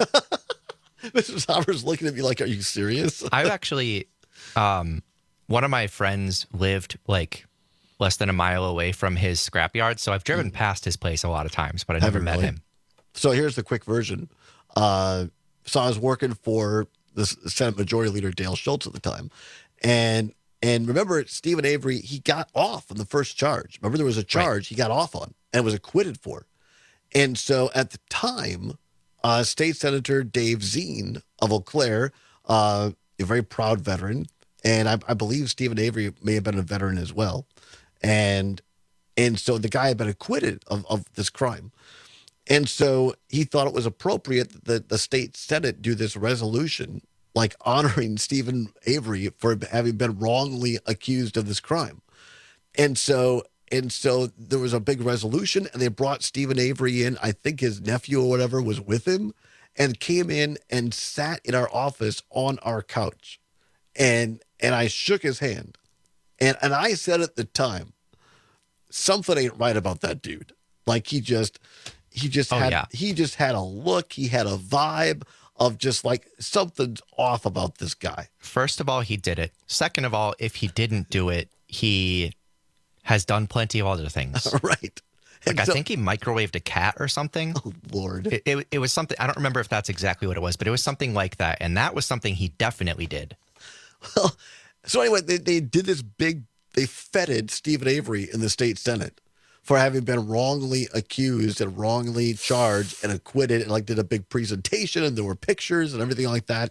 Mister Sommers looking at me like, are you serious? I've actually, um, one of my friends lived like less than a mile away from his scrapyard. So I've driven mm. past his place a lot of times, but I never met really? him. So here's the quick version. Uh, so I was working for the Senate Majority Leader Dale Schultz at the time. And and remember, Stephen Avery, he got off on the first charge. Remember, there was a charge right. he got off on and was acquitted for. And so at the time, uh, State Senator Dave Zine of Eau Claire, uh, a very proud veteran, and I, I believe Stephen Avery may have been a veteran as well. And and so the guy had been acquitted of, of this crime. And so he thought it was appropriate that the state Senate do this resolution, like honoring Stephen Avery for having been wrongly accused of this crime. And so and so there was a big resolution, and they brought Stephen Avery in. I think his nephew or whatever was with him, and came in and sat in our office on our couch. And and I shook his hand. And and I said at the time, something ain't right about that dude. Like he just he just Oh, had yeah. he just had a look, he had a vibe of just like something's off about this guy. First of all, he did it. Second of all, if he didn't do it, he has done plenty of other things. Right. Like, I so- think he microwaved a cat or something. Oh, Lord. It, it, it was something, I don't remember if that's exactly what it was, but it was something like that. And that was something he definitely did. Well, so anyway, they, they did this big, they feted Stephen Avery in the state Senate for having been wrongly accused and wrongly charged and acquitted, and like did a big presentation, and there were pictures and everything like that.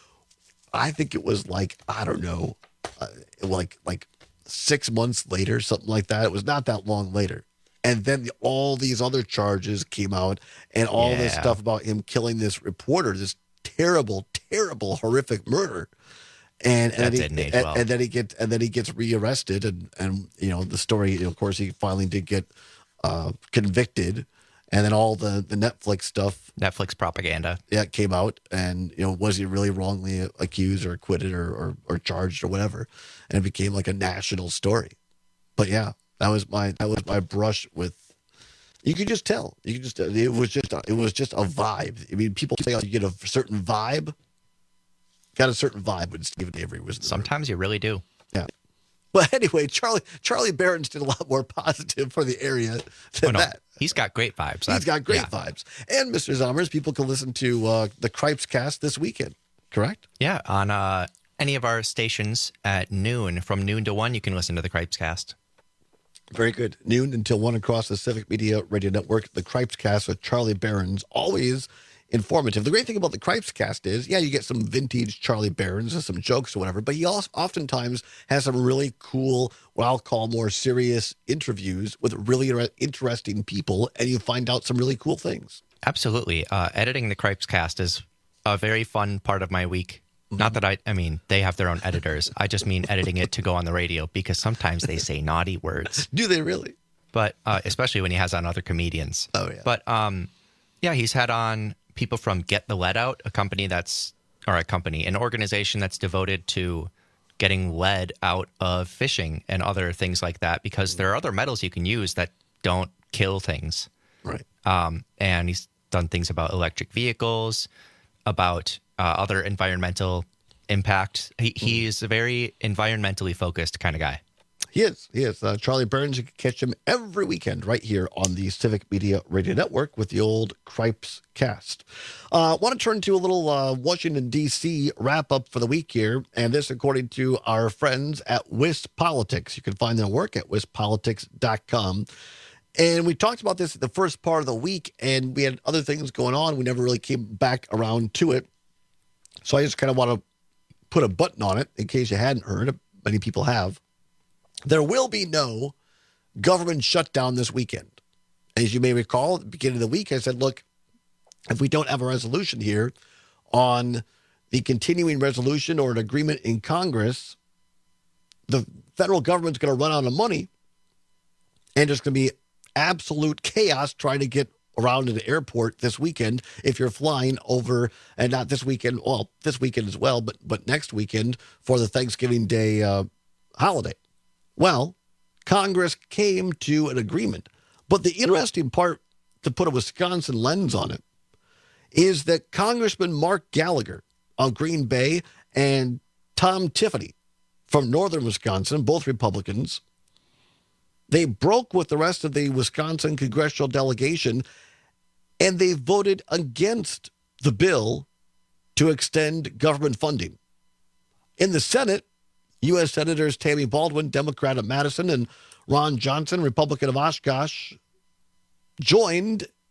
I think it was like, I don't know, uh, like like six months later, something like that. It was not that long later. And then the, all these other charges came out, and all this Yeah. stuff about him killing this reporter, this terrible, terrible, horrific murder. And and, That then didn't he, age and, well. and then he gets and then he gets rearrested, and and you know the story. You know, of course, he finally did get uh, convicted, and then all the the Netflix stuff, Netflix propaganda, yeah, came out. And you know, was he really wrongly accused or acquitted or or, or charged or whatever? And it became like a national story. But yeah, that was my that was my brush with. You could just tell. You could just it was just a, it was just a vibe. I mean, people say, oh, you get a certain vibe. Got a certain vibe when Stephen Avery was in the Sometimes you really do. Yeah. But anyway, Charlie Charlie Barron's did a lot more positive for the area than Oh, no. that. He's got great vibes. He's got great yeah. vibes. And Mister Zommers, people can listen to uh, the Cripes Cast this weekend, correct? Yeah, on uh, any of our stations at noon, from noon to one, you can listen to the Cripes Cast. Very good. Noon until one across the Civic Media Radio Network. The Cripes Cast with Charlie Barron's always informative. The great thing about the Cripes Cast is, yeah, you get some vintage Charlie Barron's and some jokes or whatever, but he also oftentimes has some really cool, what I'll call more serious interviews with really inter- interesting people, and you find out some really cool things. Absolutely. Uh, editing the Cripes Cast is a very fun part of my week. Not that I, I mean, they have their own editors. I just mean editing it to go on the radio, because sometimes they say naughty words. Do they really? But uh, especially when he has on other comedians. Oh, yeah. But um, yeah, he's had on people from Get the Lead Out, a company that's, or a company, an organization that's devoted to getting lead out of fishing and other things like that, because there are other metals you can use that don't kill things. Right. Um, and he's done things about electric vehicles, about uh, other environmental impact. He, he's a very environmentally focused kind of guy. He is. He is. Uh, Charlie Burns, you can catch him every weekend right here on the Civic Media Radio Network with the old Cripes Cast. I uh, want to turn to a little uh, Washington, D C wrap up for the week here. And this, according to our friends at Wisp Politics. You can find their work at wisp politics dot com. And we talked about this at the first part of the week, and we had other things going on. We never really came back around to it. So I just kind of want to put a button on it in case you hadn't heard. Many people have. There will be no government shutdown this weekend. As you may recall, at the beginning of the week, I said, look, if we don't have a resolution here on the continuing resolution or an agreement in Congress, the federal government's going to run out of money, and there's going to be absolute chaos trying to get around to the airport this weekend if you're flying over, and not this weekend, well, this weekend as well, but but next weekend for the Thanksgiving Day uh, holiday. Well, Congress came to an agreement. But the interesting part, to put a Wisconsin lens on it, is that Congressman Mark Gallagher of Green Bay and Tom Tiffany from northern Wisconsin, both Republicans, they broke with the rest of the Wisconsin congressional delegation, and they voted against the bill to extend government funding. In the Senate, U S Senators Tammy Baldwin, Democrat of Madison, and Ron Johnson, Republican of Oshkosh, joined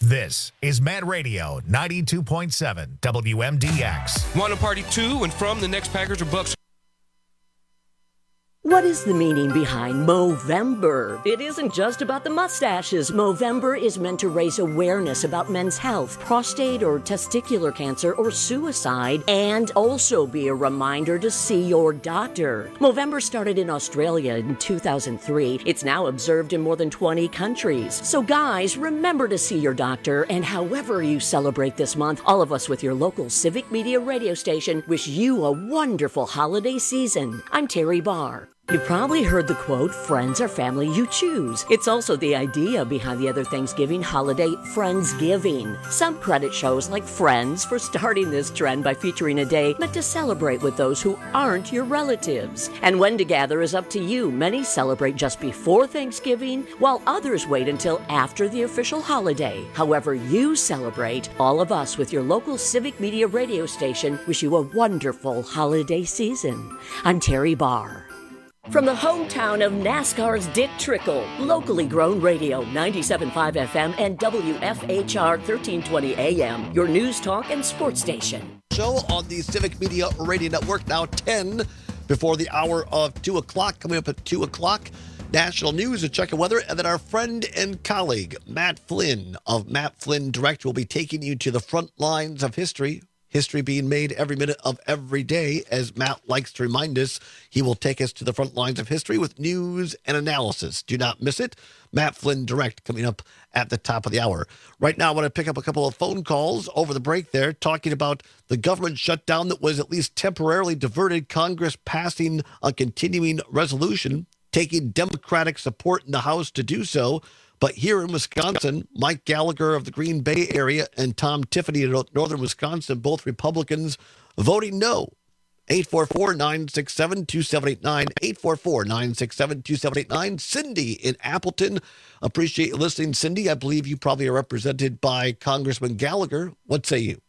This is Mad Radio ninety-two point seven W M D X. Want to party to and from the next Packers or Bucks? What is the meaning behind Movember? It isn't just about the mustaches. Movember is meant to raise awareness about men's health, prostate or testicular cancer, or suicide, and also be a reminder to see your doctor. Movember started in Australia in two thousand three. It's now observed in more than twenty countries. So guys, remember to see your doctor, and however you celebrate this month, all of us with your local Civic Media radio station wish you a wonderful holiday season. I'm Terry Barr. You probably heard the quote, friends are family you choose. It's also the idea behind the other Thanksgiving holiday, Friendsgiving. Some credit shows like Friends for starting this trend by featuring a day meant to celebrate with those who aren't your relatives. And when to gather is up to you. Many celebrate just before Thanksgiving, while others wait until after the official holiday. However you celebrate, all of us with your local Civic Media radio station wish you a wonderful holiday season. I'm Terry Barr. From the hometown of NASCAR's Dick Trickle, locally grown radio, ninety-seven point five F M and W F H R thirteen twenty A M, your news talk and sports station. Show on the Civic Media Radio Network, now ten before the hour of two o'clock. Coming up at two o'clock, national news, a check of weather, and then our friend and colleague, Matt Flynn of Matt Flynn Direct, will be taking you to the front lines of history. History being made every minute of every day. As Matt likes to remind us, he will take us to the front lines of history with news and analysis. Do not miss it. Matt Flynn Direct coming up at the top of the hour. Right now, I want to pick up a couple of phone calls over the break there, talking about the government shutdown that was at least temporarily diverted, Congress passing a continuing resolution, taking Democratic support in the House to do so. But here in Wisconsin, Mike Gallagher of the Green Bay area and Tom Tiffany of northern Wisconsin, both Republicans, voting no. eight four four, nine six seven, two seven eight nine, eight four four, nine six seven, two seven eight nine. Cindy in Appleton. Appreciate you listening, Cindy. I believe you probably are represented by Congressman Gallagher. What say you?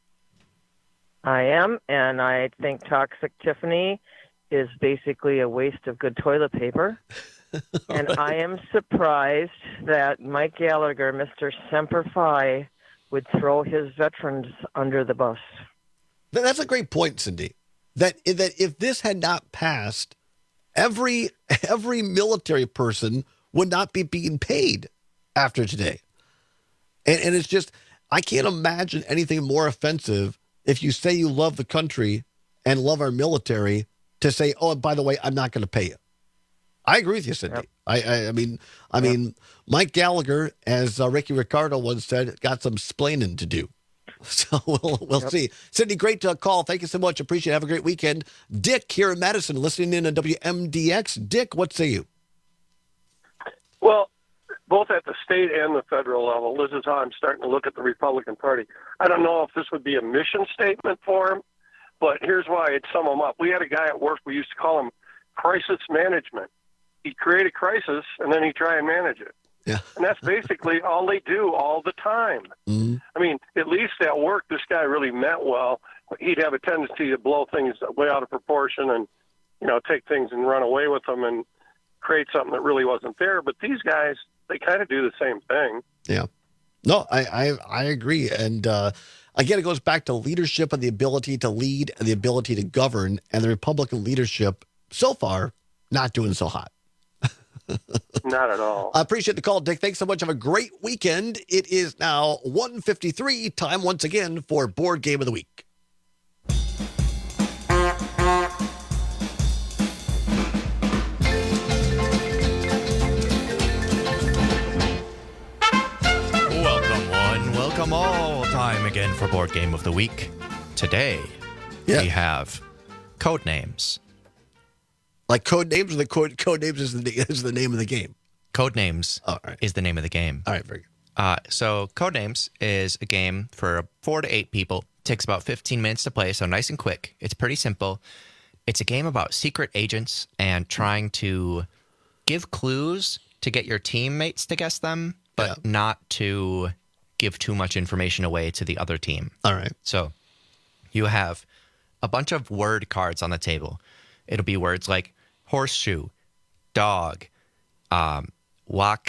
I am, and I think Toxic Tiffany is basically a waste of good toilet paper. And right. I am surprised that Mike Gallagher, Mister Semper Fi, would throw his veterans under the bus. That's a great point, Cindy. That that if this had not passed, every every military person would not be being paid after today. And and it's just, I can't imagine anything more offensive if you say you love the country and love our military to say, oh, and by the way, I'm not going to pay you. I agree with you, Cindy. Yep. I, I I mean, I yep. mean, Mike Gallagher, as uh, Ricky Ricardo once said, got some splaining to do. So we'll we'll yep. see. Cindy, great uh, call. Thank you so much. Appreciate it. Have a great weekend. Dick here in Madison, listening in on W M D X. Dick, what say you? Well, both at the state and the federal level, this is how I'm starting to look at the Republican Party. I don't know if this would be a mission statement for him, but here's why I'd sum them up. We had a guy at work, we used to call him crisis management. He'd create a crisis, and then he'd try and manage it. Yeah. And that's basically all they do all the time. Mm-hmm. I mean, at least at work, this guy really meant well. He'd have a tendency to blow things way out of proportion and, you know, take things and run away with them and create something that really wasn't there. But these guys, they kind of do the same thing. Yeah. No, I, I, I agree. And, uh, again, it goes back to leadership and the ability to lead and the ability to govern. And the Republican leadership, so far, not doing so hot. Not at all. I appreciate the call, Dick. Thanks so much. Have a great weekend. It is now one fifty-three. Time once again for Board Game of the Week. Welcome one, welcome all. Time again for Board Game of the Week. Today, yeah. we have code names. Like code names, or the code code names is the is the name of the game. Code names oh, right. is the name of the game. All right, very good. Uh, so code names is a game for four to eight people. Takes about fifteen minutes to play, so nice and quick. It's pretty simple. It's a game about secret agents and trying to give clues to get your teammates to guess them, but yeah. not to give too much information away to the other team. All right. So you have a bunch of word cards on the table. It'll be words like horseshoe, dog, um, walk,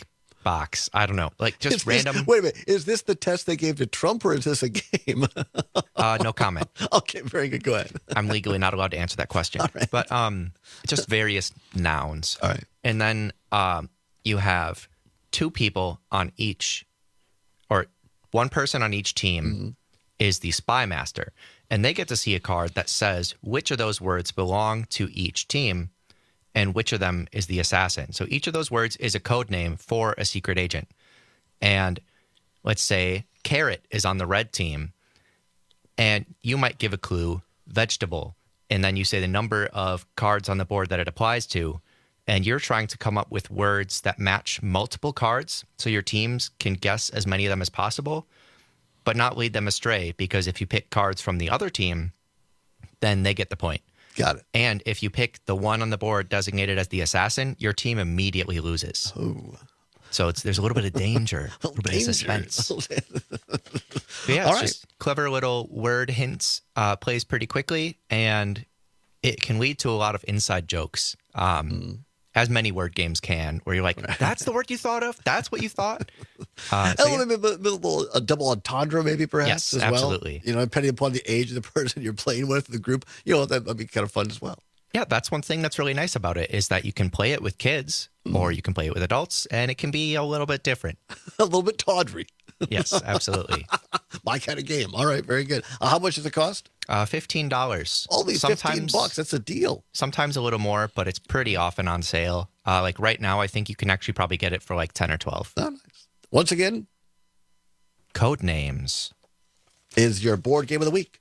box. I don't know. Like just Is this- random. wait a minute. Is this the test they gave to Trump, or is this a game? uh, no comment. Okay, very good. Go ahead. I'm legally not allowed to answer that question. But um, just various nouns. All right. And then um, you have two people on each, or one person on each team Mm-hmm. is the spy master. And they get to see a card that says which of those words belong to each team and which of them is the assassin. So each of those words is a code name for a secret agent. And let's say carrot is on the red team, and you might give a clue, vegetable, and then you say the number of cards on the board that it applies to, and you're trying to come up with words that match multiple cards so your teams can guess as many of them as possible, but not lead them astray, because if you pick cards from the other team, then they get the point. Got it. And if you pick the one on the board designated as the assassin, your team immediately loses. Oh. So it's there's a little bit of danger, a little bit of suspense. But yeah, it's All right. just clever little word hints, uh, plays pretty quickly, and it can lead to a lot of inside jokes, um, Mm. as many word games can, where you're like, that's the word you thought of? That's what you thought? Uh, so Oh, yeah. maybe a, little, a double entendre, maybe perhaps Yes, as well. absolutely. You know, depending upon the age of the person you're playing with, the group, you know, that might be kind of fun as well. Yeah, that's one thing that's really nice about it, is that you can play it with kids or you can play it with adults, and it can be a little bit different. A little bit tawdry. Yes, absolutely. My kind of game. All right, very good. Uh, how much does it cost? Uh, fifteen dollars. Only fifteen bucks. That's a deal. Sometimes a little more, but it's pretty often on sale. Uh, like right now, I think you can actually probably get it for like ten or twelve. Oh, nice. Once again, Code Names is your board game of the week.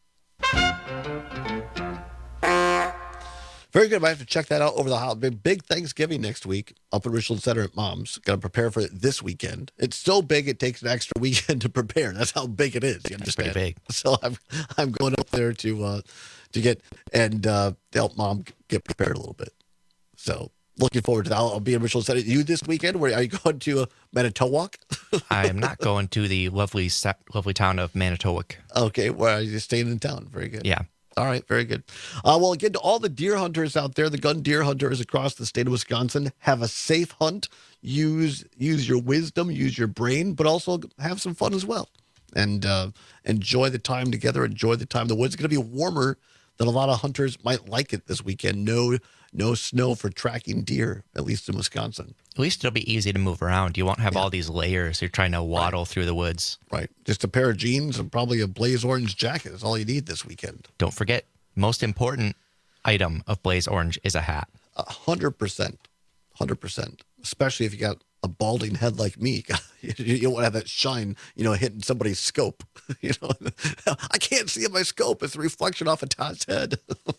Very good. I have to check that out over the holiday. Big Thanksgiving next week up at Richland Center at Mom's. Got to prepare for it this weekend. It's so big it takes an extra weekend to prepare. That's how big it is. You understand? pretty big. So I'm I'm going up there to uh, to get and uh, help Mom get prepared a little bit. So looking forward to that. I'll, I'll be in Richland Center. You this weekend? Where are you going to uh, Manitowoc? I am not going to the lovely, sa- lovely town of Manitowoc. Okay, where are you staying in town? Very good. Yeah. All right, very good. Uh, well, again, to all the deer hunters out there, the gun deer hunters across the state of Wisconsin, have a safe hunt. Use use your wisdom, use your brain, but also have some fun as well. And uh, enjoy the time together. Enjoy the time in the woods. It's going to be warmer than a lot of hunters might like it this weekend. No no snow for tracking deer, at least in Wisconsin. At least it'll be easy to move around. You won't have all these layers. You're trying to waddle right. through the woods. Right. Just a pair of jeans and probably a Blaze Orange jacket is all you need this weekend. Don't forget, most important item of Blaze Orange is a hat. A hundred percent. Hundred percent. Especially if you got a balding head like me. You don't want to have that shine, you know, hitting somebody's scope. You know, I can't see in my scope. It's a reflection off of Todd's head.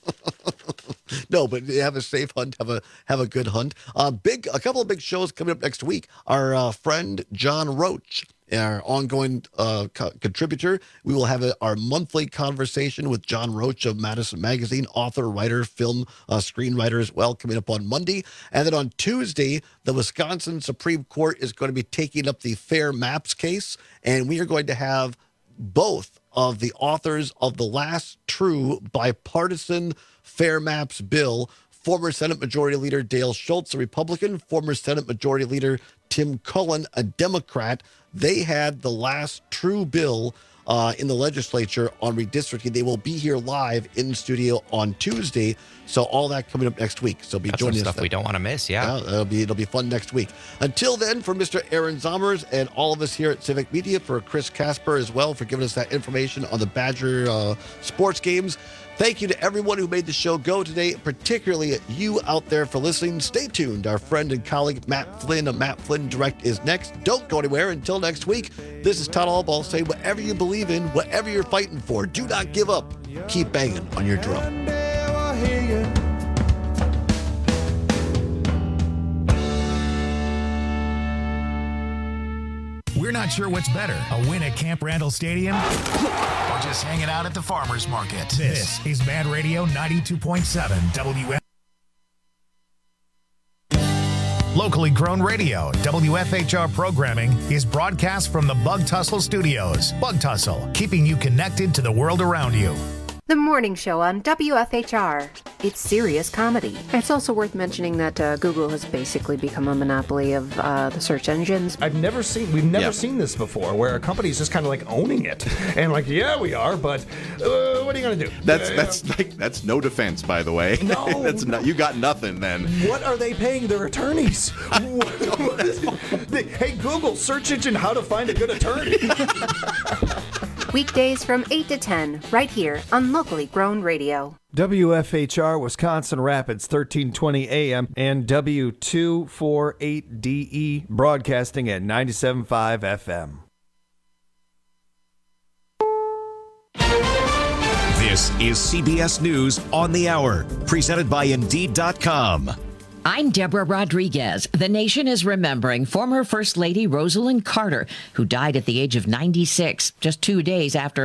No, but have a safe hunt. Have a have a good hunt. Uh, big, a couple of big shows coming up next week. Our uh, friend John Roach, our ongoing uh, co- contributor. We will have a, our monthly conversation with John Roach of Madison Magazine, author, writer, film, uh, screenwriter as well, coming up on Monday. And then on Tuesday, the Wisconsin Supreme Court is going to be taking up the Fair Maps case, and we are going to have both of the authors of the last true bipartisan Fair Maps bill, former Senate Majority Leader Dale Schultz, a Republican, former Senate Majority Leader Tim Cullen, a Democrat. They had the last true bill uh, in the legislature on redistricting. They will be here live in studio on Tuesday. So all that coming up next week. So be That's joining some us. stuff we don't want to miss. Yeah. yeah, it'll be it'll be fun next week. Until then, for Mister Aaron Zommers and all of us here at Civic Media, for Chris Casper as well for giving us that information on the Badger uh, sports games. Thank you to everyone who made the show go today, particularly you out there for listening. Stay tuned. Our friend and colleague Matt Flynn of Matt Flynn Direct is next. Don't go anywhere until next week. This is Todd Allball saying, whatever you believe in, whatever you're fighting for, do not give up. Keep banging on your drum. We're not sure what's better, a win at Camp Randall Stadium or just hanging out at the farmer's market. This is Mad Radio ninety-two point seven W F. Locally grown radio, W F H R programming is broadcast from the Bug Tussle Studios. Bug Tussle, keeping you connected to the world around you. The morning show on W F H R. It's serious comedy. It's also worth mentioning that uh, Google has basically become a monopoly of uh, the search engines. I've never seen, we've never yeah. seen this before, where a company's just kind of like owning it. And like, yeah, we are, but uh, what are you going to do? That's uh, that's like, that's no defense, by the way. No. that's not, you got nothing then. What are they paying their attorneys? Hey, Google, search engine how to find a good attorney. Weekdays from eight to ten, right here on Locally Grown Radio. W F H R Wisconsin Rapids, thirteen twenty A M, and W two forty-eight D E, broadcasting at ninety-seven point five F M. This is C B S News on the Hour, presented by Indeed dot com. I'm Deborah Rodriguez. The nation is remembering former First Lady Rosalynn Carter, who died at the age of ninety-six, just two days after